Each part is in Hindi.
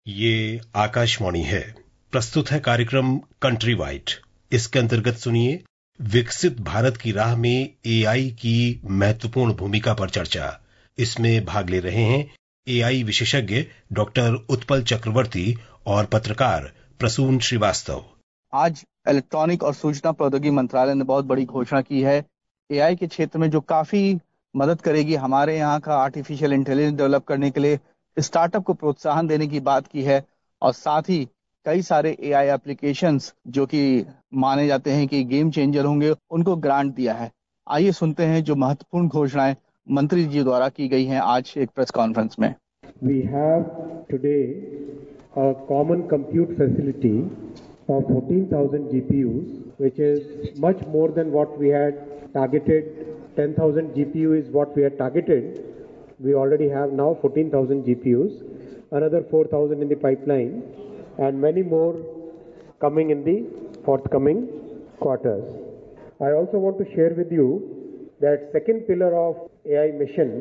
ये आकाशवाणी है। प्रस्तुत है कार्यक्रम कंट्री वाइड। इसके अंतर्गत सुनिए विकसित भारत की राह में एआई की महत्वपूर्ण भूमिका पर चर्चा। इसमें भाग ले रहे हैं एआई विशेषज्ञ डॉक्टर उत्पल चक्रवर्ती और पत्रकार प्रसून श्रीवास्तव। आज इलेक्ट्रॉनिक और सूचना प्रौद्योगिकी मंत्रालय ने बहुत बड़ी घोषणा की है एआई के क्षेत्र में, जो काफी मदद करेगी हमारे यहाँ का आर्टिफिशियल इंटेलिजेंस डेवलप करने के लिए। स्टार्टअप को प्रोत्साहन देने की बात की है और साथ ही कई सारे एआई एप्लीकेशंस जो कि माने जाते हैं कि गेम चेंजर होंगे, उनको ग्रांट दिया है। आइए सुनते हैं जो महत्वपूर्ण घोषणाएं मंत्री जी द्वारा की गई हैं आज एक प्रेस कॉन्फ्रेंस में। We have today a common compute facility of 14,000 GPUs, which is much more than what we had targeted. 10,000 GPU is what we had targeted. We already have now 14,000 GPUs, another 4,000 in the pipeline, and many more coming in the forthcoming quarters. I also want to share with you that second pillar of AI mission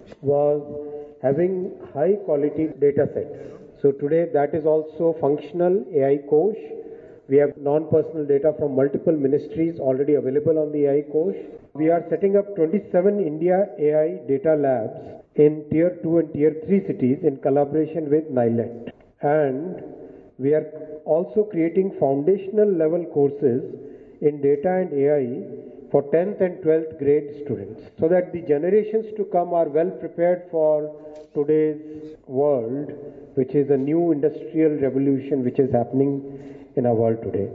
was having high quality data sets. So today that is also functional AI Kosh. We have non-personal data from multiple ministries already available on the AI Kosh. We are setting up 27 India AI data labs in tier 2 and tier 3 cities in collaboration with NILET. And we are also creating foundational level courses in data and AI for 10th and 12th grade students, so that the generations to come are well prepared for today's world, which is a new industrial revolution which is happening in our world today.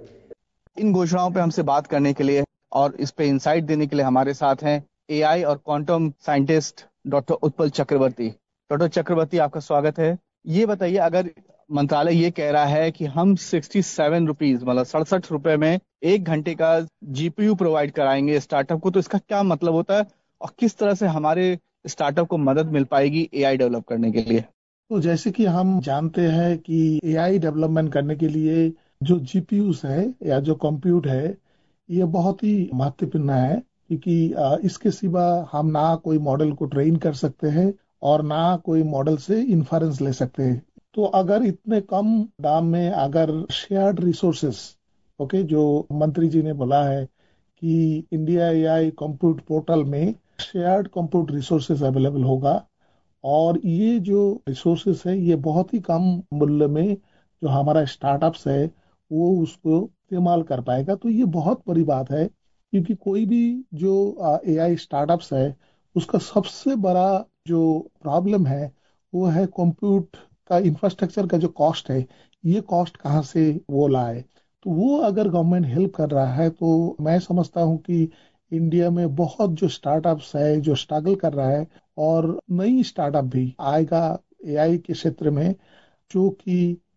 इन घोषणाओं पे हमसे बात करने के लिए और इस पे इंसाइट देने के लिए हमारे साथ हैं एआई और quantum scientist doctor Utpal Chakraborty. Doctor Chakraborty, आपका स्वागत है। ये बताइए, अगर मंत्रालय ये कह रहा है कि हम 67 रुपीज मतलब 67 रुपए में 1 घंटे का जीपीयू प्रोवाइड कराएंगे स्टार्टअप को, तो इसका क्या मतलब होता है और किस तरह से हमारे स्टार्टअप को मदद मिल पाएगी एआई डेवलप करने के लिए? तो जैसे कि हम जानते हैं कि एआई डेवलपमेंट करने के लिए जो जीपीयूस है या जो कंप्यूट है, ये बहुत ही महत्वपूर्ण है, क्योंकि इसके सिवा हम ना कोई मॉडल को ट्रेन कर सकते हैं और ना कोई मॉडल से इन्फरेंस ले सकते हैं। तो अगर इतने कम दाम में अगर शेयर्ड रिसोर्सेस, ओके, जो मंत्री जी ने बोला है कि इंडिया एआई कंप्यूट पोर्टल में शेयर्ड कंप्यूट रिसोर्सेस अवेलेबल होगा और ये जो रिसोर्सेस है ये बहुत ही कम मूल्य में जो हमारा स्टार्टअप्स है वो उसको इस्तेमाल कर पाएगा, तो ये बहुत बड़ी बात है। क्योंकि कोई भी जो एआई स्टार्टअप्स है उसका सबसे बड़ा जो प्रॉब्लम है वो है कंप्यूट का इंफ्रास्ट्रक्चर का जो कॉस्ट है, ये कॉस्ट कहाँ से वो लाए। तो वो अगर गवर्नमेंट हेल्प कर रहा है तो मैं समझता हूँ कि इंडिया में बहुत जो स्टार्टअप्स है जो स्ट्रगल कर रहा है और नई स्टार्टअप भी आएगा एआई के क्षेत्र में, जो कि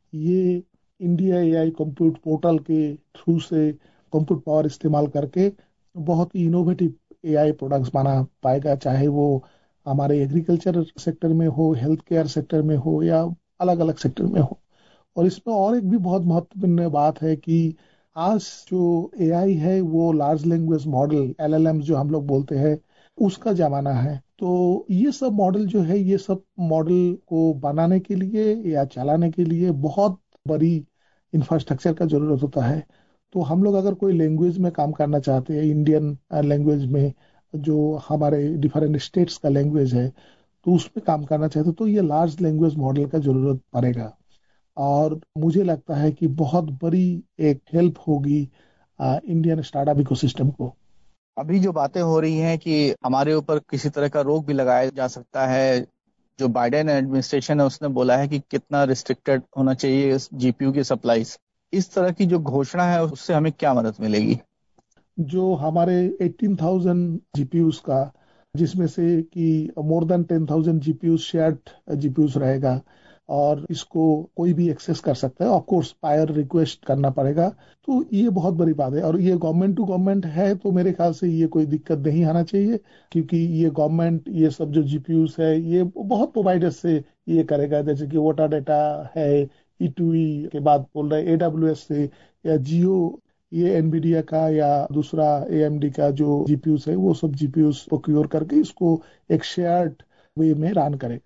ये इंडिया एआई कंप्यूट पोर्टल के थ्रू से कंप्यूट पावर इस्तेमाल करके बहुत ही इनोवेटिव एआई प्रोडक्ट्स बना पाएगा, चाहे वो हमारे एग्रीकल्चर सेक्टर में हो, हेल्थ केयर सेक्टर में हो या अलग अलग सेक्टर में हो। और इसमें और एक भी बहुत महत्वपूर्ण बात है कि आज जो एआई है वो लार्ज लैंग्वेज मॉडल एलएलएम जो हम लोग बोलते हैं उसका जमाना है। तो ये सब मॉडल जो है, ये सब मॉडल को बनाने के लिए या चलाने के लिए बहुत बड़ी इंफ्रास्ट्रक्चर का जरूरत होता है। तो हम लोग अगर कोई लैंग्वेज में काम करना चाहते हैं, इंडियन लैंग्वेज में जो हमारे डिफरेंट स्टेट्स का लैंग्वेज है, तो उसमें काम करना चाहते हैं तो ये लार्ज लैंग्वेज मॉडल का जरूरत पड़ेगा। और मुझे लगता है कि बहुत बड़ी एक हेल्प होगी इंडियन स्टार्टअप इकोसिस्टम को। अभी जो बातें हो रही हैं कि हमारे ऊपर किसी तरह का रोक भी लगाया जा सकता है, जो बाइडेन एडमिनिस्ट्रेशन है उसने बोला है कि कितना रिस्ट्रिक्टेड होना चाहिए जीपीयू की सप्लाईज। इस तरह की जो घोषणा है उससे हमें क्या मदद मिलेगी? जो हमारे 18,000 जीपीयूस का, जिसमें से कि more than 10,000 GPUs shared GPUs रहेगा और इसको कोई भी एक्सेस कर सकता है। ऑफ कोर्स पायर रिक्वेस्ट करना पड़ेगा, तो ये बहुत बड़ी बात है। और ये गवर्नमेंट टू गवर्नमेंट है, तो मेरे ख्याल से ये कोई दिक्कत नहीं आना चाहिए, क्योंकि ये गवर्नमेंट ये सब जो जीपीयूस है ये बहुत प्रोवाइडर से ये करेगा, जैसे कि वोटा डेटा है, ई2ई के बाद बोल रहे एडब्ल्यूएस से या जियो, ये एनवीडिया का या दूसरा एएमडी का जो जीपीयूस है वो सब जीपीयूस प्रोक्योर करके इसको एक शेयर्ड वे में रन करेगा।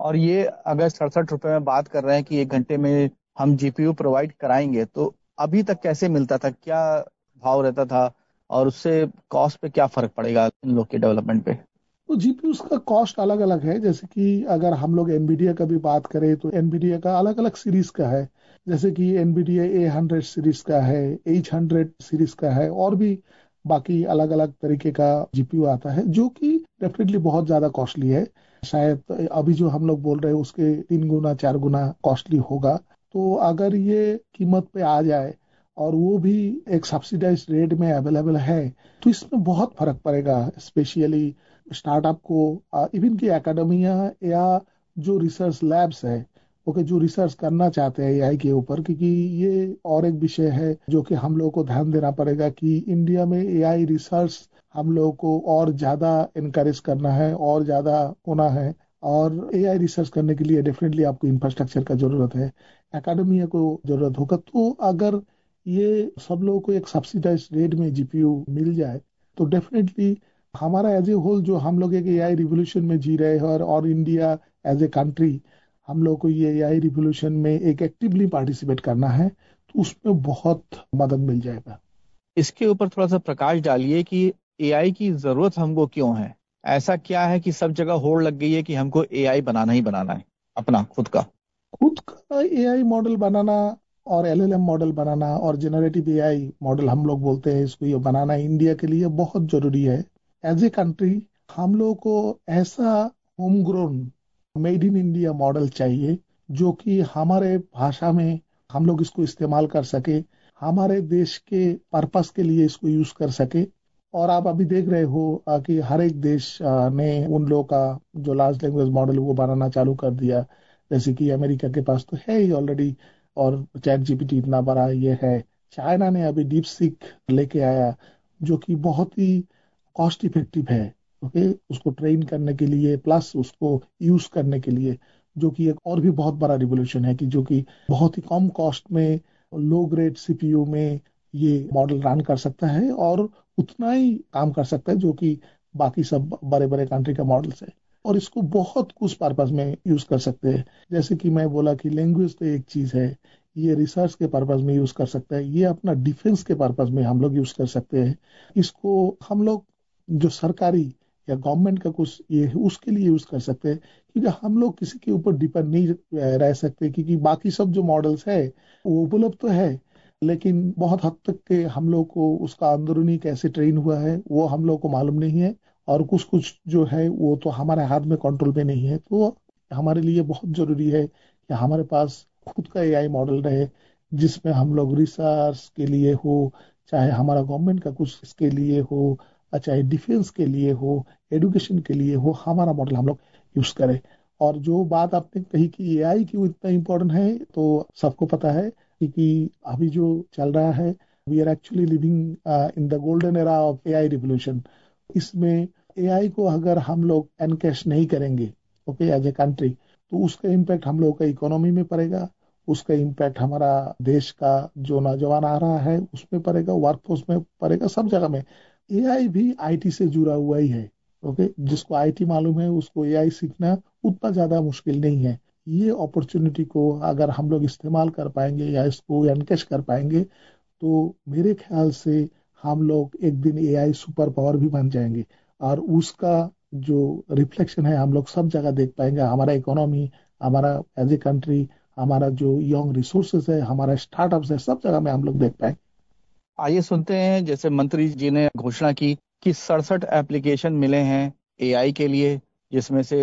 और ये अगर 67 रुपए में बात कर रहे हैं कि 1 घंटे में हम जीपीयू प्रोवाइड कराएंगे, तो अभी तक कैसे मिलता था, क्या भाव रहता था और उससे कॉस्ट पे क्या फर्क पड़ेगा इन लोग के डेवलपमेंट पे? तो जीपीयू का कॉस्ट अलग अलग है। जैसे कि अगर हम लोग एनवीडिया का भी बात करें तो एनवीडिया का अलग अलग सीरीज का है। जैसे कि एनवीडिया A100 सीरीज का है, H100 सीरीज का है, और भी बाकी अलग अलग तरीके का जीपीयू आता है जो कि डेफिनेटली बहुत ज्यादा कॉस्टली है। शायद अभी जो हम लोग बोल रहे हैं उसके 3 गुना 4 गुना कॉस्टली होगा। तो अगर ये कीमत पे आ जाए और वो भी एक सब्सिडाइज रेट में अवेलेबल है तो इसमें बहुत फर्क पड़ेगा, स्पेशली स्टार्टअप को, इवन की एकेडमिया या जो रिसर्च लैब्स है, ओके, जो रिसर्च करना चाहते हैं एआई के ऊपर। क्योंकि ये और एक विषय है जो कि हम लोगों को ध्यान देना पड़ेगा कि इंडिया में एआई रिसर्च हम लोगों को और ज्यादा इनकरेज करना है और ज्यादा होना है। और एआई रिसर्च करने के लिए डेफिनेटली आपको इंफ्रास्ट्रक्चर का जरूरत है, एकेडमिया को जरूरत होगा। तो अगर ये सब लोगों को एक सब्सिडाइज रेट में जीपीयू मिल जाए तो डेफिनेटली हमारा एज ए होल, जो हम लोग एक एआई रिवोल्यूशन में जी रहे हैं और इंडिया एज ए कंट्री, हम लोग को ये एआई रिवोल्यूशन में एक एक्टिवली पार्टिसिपेट करना है, तो उसमें बहुत मदद मिल जाएगा। इसके ऊपर थोड़ा सा प्रकाश डालिए कि एआई की जरूरत हमको क्यों है? ऐसा क्या है कि सब जगह होड़ लग गई है कि हमको एआई बनाना ही बनाना है अपना खुद का? खुद का एआई मॉडल बनाना और एलएलएम मॉडल बनाना और जनरेटिव एआई मॉडल हम लोग बोलते हैं इसको, ये बनाना इंडिया के लिए बहुत जरूरी है। एज ए कंट्री हम लोग को ऐसा home grown made in India model चाहिए जो कि हमारे भाषा में हम लोग इसको इस्तेमाल कर सके, हमारे देश के पर्पस के लिए इसको यूज कर सके। और आप अभी देख रहे हो कि हर एक देश ने उन लोगों का जो लार्ज लैंग्वेज मॉडल वो बनाना चालू कर दिया। जैसे कि अमेरिका के पास तो है ही ऑलरेडी, और चैट जीपीटी इतना बड़ा ये है। चाइना ने अभी डीप सीक लेके आया जो कि बहुत ही कॉस्ट इफेक्टिव है, ओके, उसको ट्रेन करने के लिए प्लस उसको यूज करने के लिए, जो कि एक और भी बहुत बड़ा रिवोल्यूशन है कि जो कि बहुत ही कम कॉस्ट में लो ग्रेड सीपीयू में ये मॉडल रन कर सकता है और उतना ही काम कर सकता है जो कि बाकी सब बड़े बड़े कंट्री का मॉडल्स है। और इसको बहुत कुछ पर्पज में यूज कर सकते हैं। जैसे कि मैं बोला कि लैंग्वेज तो एक चीज है, ये रिसर्च के पर्पज में यूज कर सकता है, ये अपना डिफेंस के पर्पज में हम लोग यूज कर सकते हैं। इसको हम लोग जो सरकारी या गवर्नमेंट का कुछ ये है उसके लिए यूज कर सकते हैं। क्योंकि हम लोग किसी के ऊपर डिपेंड नहीं रह सकते, क्योंकि बाकी सब जो मॉडल्स है वो उपलब्ध तो है, लेकिन बहुत हद तक के हम लोग को उसका अंदरूनी कैसे ट्रेन हुआ है वो हम लोग को मालूम नहीं है। और कुछ कुछ जो है वो तो हमारे हाथ में कंट्रोल में नहीं है। तो हमारे लिए बहुत जरूरी है कि हमारे पास खुद का एआई मॉडल रहे जिसमें हम लोग रिसर्च के लिए हो, चाहे हमारा गवर्नमेंट का कुछ इसके लिए हो, चाहे डिफेंस के लिए हो, एजुकेशन के लिए हो, हमारा मॉडल हम लोग यूज करें। और जो बात आपने कही कि एआई क्यों इतना इम्पोर्टेंट है, तो सबको पता है क्योंकि अभी जो चल रहा है, we are actually living in the golden era of AI revolution. इसमें एआई को अगर हम लोग एनकैश नहीं करेंगे, ओके, एज ए कंट्री, तो उसका इम्पैक्ट हम लोग का इकोनॉमी में पड़ेगा, उसका इम्पैक्ट हमारा देश का जो नौजवान आ रहा है उसमें पड़ेगा, वर्कफोर्स में पड़ेगा, सब जगह में। एआई भी आईटी से जुड़ा हुआ ही है, ओके, जिसको आईटी मालूम है उसको एआई सीखना उतना ज्यादा मुश्किल नहीं है। ये अपॉर्चुनिटी को अगर हम लोग इस्तेमाल कर पाएंगे या इसको एनकैश कर पाएंगे तो मेरे ख्याल से हम लोग एक दिन एआई सुपर पावर भी बन जाएंगे। और उसका जो रिफ्लेक्शन है हम लोग सब जगह देख पाएंगे, हमारा इकोनॉमी, हमारा एज ए कंट्री, हमारा जो यंग रिसोर्सेज है, हमारा स्टार्टअप्स है, सब जगह में हम लोग देख पाएंगे। आइए सुनते हैं, जैसे मंत्री जी ने घोषणा की कि 67 एप्लीकेशन मिले हैं एआई के लिए, जिसमें से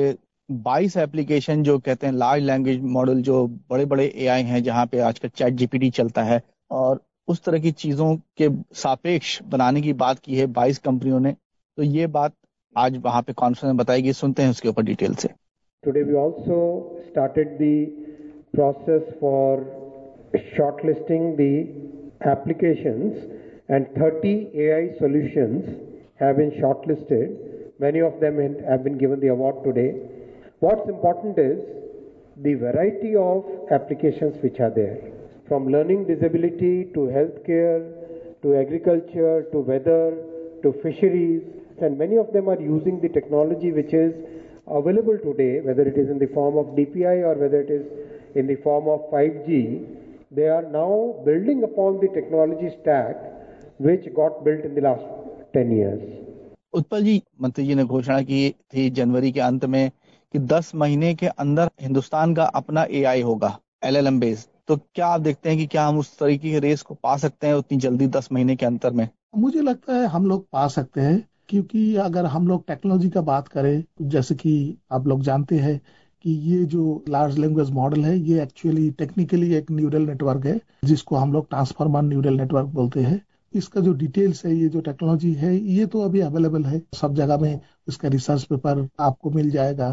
22 एप्लीकेशन जो कहते हैं लार्ज लैंग्वेज मॉडल, जो बड़े बड़े एआई हैं जहां पे आजकल चैट जीपीटी चलता है, और उस तरह की चीजों के सापेक्ष बनाने की बात की है 22 कंपनियों ने। तो ये बात आज वहां पे कॉन्फ्रेंस में बताई गई, सुनते हैं उसके ऊपर डिटेल से। Today we also started the process for shortlisting the applications, and 30 AI solutions have been shortlisted. Many of them have been given the award today. What's important is the variety of applications which are there, from learning disability to healthcare to agriculture to weather to fisheries, and many of them are using the technology which is available today, whether it is in the form of DPI or whether it is in the form of 5G, they are now building upon the technology stack which got built in the last 10 years. Utpal जी, मंत्री जी ने घोषणा की थी जनवरी के अंत में कि 10 महीने के अंदर हिंदुस्तान का अपना AI होगा, LLM बेस्ड। तो क्या आप देखते हैं कि क्या हम उस तरीके के रेस को पा सकते हैं उतनी जल्दी 10 महीने के अंतर में? मुझे लगता है हम लोग पा सकते हैं, क्योंकि अगर हम लोग टेक्नोलॉजी का बात करें, जैसे कि आप लोग जानते हैं कि ये जो लार्ज लैंग्वेज मॉडल है, ये एक्चुअली टेक्निकली एक न्यूरल नेटवर्क है, जिसको हम लोग ट्रांसफॉर्मर न्यूरल नेटवर्क बोलते हैं। इसका जो डिटेल्स है, ये जो टेक्नोलॉजी है, ये तो अभी अवेलेबल है सब जगह में। इसका रिसर्च पेपर आपको मिल जाएगा।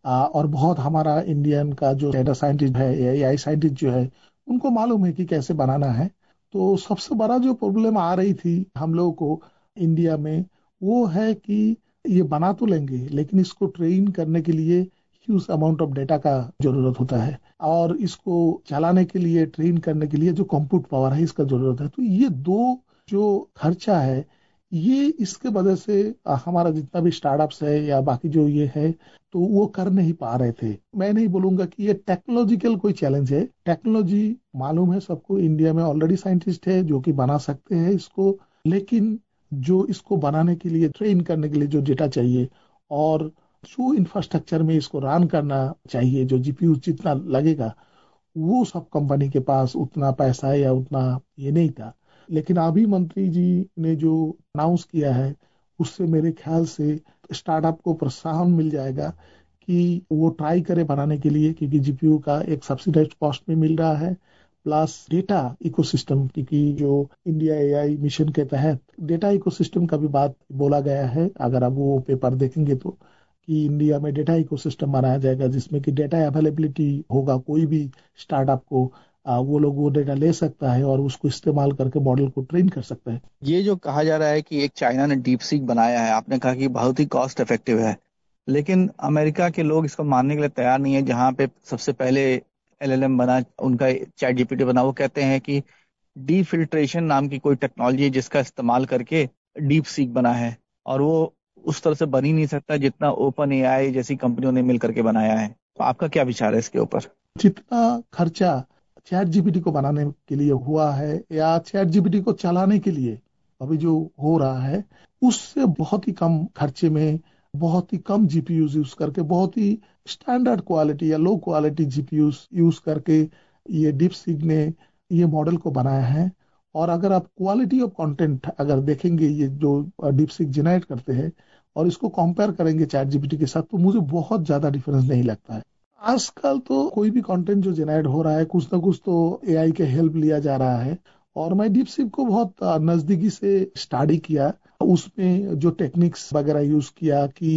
और बहुत हमारा इंडियन का जो डेटा साइंटिस्ट है, AI साइंटिस्ट जो है, उनको मालूम है कि कैसे बनाना है। तो सबसे बड़ा जो प्रॉब्लम आ रही थी हम लोगों को इंडिया में, वो है कि ये बना तो लेंगे, लेकिन इसको ट्रेन करने के लिए ह्यूज अमाउंट ऑफ डेटा का जरूरत होता है, और इसको चलाने के लिए, ट्रेन करने के लिए जो कंप्यूट पावर है, इसका जरूरत है। तो ये दो जो खर्चा है, ये इसके वजह से हमारा जितना भी स्टार्टअप्स है या बाकी जो ये है, तो वो कर नहीं पा रहे थे। मैं नहीं बोलूंगा कि ये टेक्नोलॉजिकल कोई चैलेंज है। टेक्नोलॉजी मालूम है सबको, इंडिया में ऑलरेडी साइंटिस्ट है जो कि बना सकते हैं इसको, लेकिन जो इसको बनाने के लिए, ट्रेन करने के लिए जो डेटा चाहिए, और जो इंफ्रास्ट्रक्चर में इसको रन करना चाहिए, जो GPU जितना लगेगा, वो सब कंपनी के पास उतना पैसा या उतना ये नहीं था। लेकिन अभी मंत्री जी ने जो अनाउंस किया है, उससे मेरे ख्याल से स्टार्टअप को प्रोत्साहन मिल जाएगा कि वो ट्राई करे बनाने के लिए, क्योंकि GPU का एक सब्सिडाइज्ड कॉस्ट में मिल रहा है, प्लस डेटा इकोसिस्टम, क्योंकि जो इंडिया AI मिशन के तहत डेटा इकोसिस्टम का भी बात बोला गया है। अगर आप वो पेपर देखेंगे तो, कि इंडिया में डेटा इकोसिस्टम बनाया जाएगा, जिसमें कि डेटा अवेलेबिलिटी होगा, कोई भी स्टार्टअप को वो लोग वो डेटा ले सकता है और उसको इस्तेमाल करके मॉडल को ट्रेन कर सकता है। ये जो कहा जा रहा है कि एक चाइना ने डीप सीक बनाया है, आपने कहा कि बहुत ही कॉस्ट इफेक्टिव है, लेकिन अमेरिका के लोग इसको मानने के लिए तैयार नहीं है। जहां पे सबसे पहले LLM बना, उनका चैट GPT बना, वो कहते हैं कि डी फिल्ट्रेशन नाम की कोई टेक्नोलॉजी है जिसका इस्तेमाल करके डीप सीक बना है, और वो उस तरह से बन ही नहीं सकता जितना ओपन AI जैसी कंपनियों ने मिल करके बनाया है। तो आपका क्या विचार है इसके ऊपर? जितना खर्चा चैट GPT को बनाने के लिए हुआ है, या चैट GPT को चलाने के लिए अभी जो हो रहा है, उससे बहुत ही कम खर्चे में, बहुत ही कम GPUs यूज करके, बहुत ही स्टैंडर्ड क्वालिटी या लो क्वालिटी GPUs यूज करके ये डीप सीक ने ये मॉडल को बनाया है। और अगर आप क्वालिटी ऑफ कंटेंट अगर देखेंगे, ये जो डीप सीक जनरेट करते हैं, और इसको कंपेयर करेंगे चैट GPT के साथ, तो मुझे बहुत ज्यादा डिफरेंस नहीं लगता है। आजकल तो कोई भी कंटेंट जो जनरेट हो रहा है, कुछ ना कुछ तो AI के हेल्प लिया जा रहा है। और मैं डीप सीक को बहुत नजदीकी से स्टडी किया, उसमें जो टेक्निक्स वगैरह यूज किया कि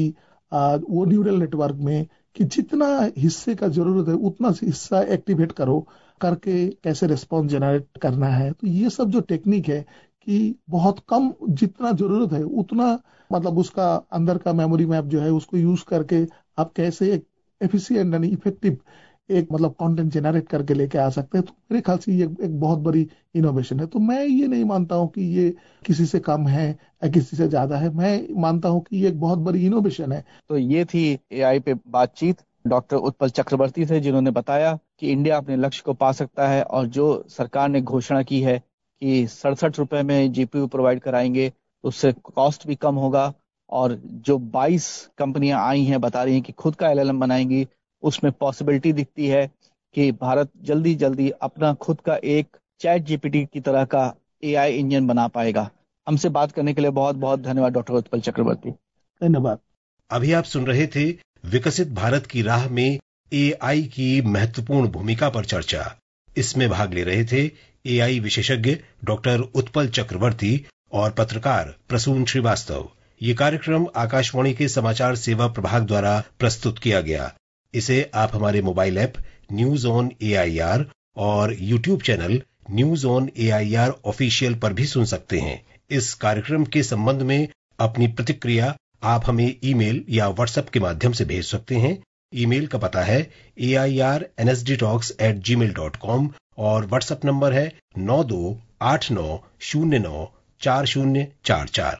वो न्यूरल नेटवर्क में कि जितना हिस्से का जरूरत है उतना हिस्सा एक्टिवेट करो करके कैसे रिस्पॉन्स जनरेट करना है। तो ये सब जो टेक्निक है कि बहुत कम जितना जरूरत है उतना, मतलब उसका अंदर का मेमोरी मैप जो है उसको यूज करके आप कैसे एक एफिशिएंट यानी इफेक्टिव एक मतलब कंटेंट जनरेट करके लेके आ सकते हैं। तो मेरे ख्याल से ये एक बहुत बड़ी इनोवेशन है। तो मैं ये नहीं मानता हूँ कि ये किसी से कम है या किसी से ज्यादा है, मैं मानता हूँ कि ये एक बहुत बड़ी इनोवेशन है। तो ये थी AI पे बातचीत डॉक्टर उत्पल चक्रवर्ती से, जिन्होंने बताया कि इंडिया अपने लक्ष्य को पा सकता है, और जो सरकार ने घोषणा की है कि 67 रुपए में GPU प्रोवाइड कराएंगे, उससे कॉस्ट भी कम होगा। और जो 22 कंपनियां आई हैं, बता रही हैं कि खुद का LLM बनाएंगी, उसमें पॉसिबिलिटी दिखती है कि भारत जल्दी जल्दी अपना खुद का एक चैट GPT की तरह का AI इंजन बना पाएगा। हमसे बात करने के लिए बहुत बहुत धन्यवाद डॉक्टर उत्पल चक्रवर्ती। धन्यवाद। अभी आप सुन रहे थे विकसित भारत की राह में AI की महत्वपूर्ण भूमिका पर चर्चा। इसमें भाग ले रहे थे AI विशेषज्ञ डॉक्टर उत्पल चक्रवर्ती और पत्रकार प्रसून श्रीवास्तव। ये कार्यक्रम आकाशवाणी के समाचार सेवा प्रभाग द्वारा प्रस्तुत किया गया। इसे आप हमारे mobile app news on AIR और YouTube channel news on AIR official पर भी सुन सकते हैं। इस कार्यक्रम के संबंध में अपनी प्रतिक्रिया आप हमें ईमेल या व्हाट्सएप के माध्यम से भेज सकते हैं। ईमेल का पता है airnsdtalks@gmail.com और व्हाट्सएप नंबर है 9289094044।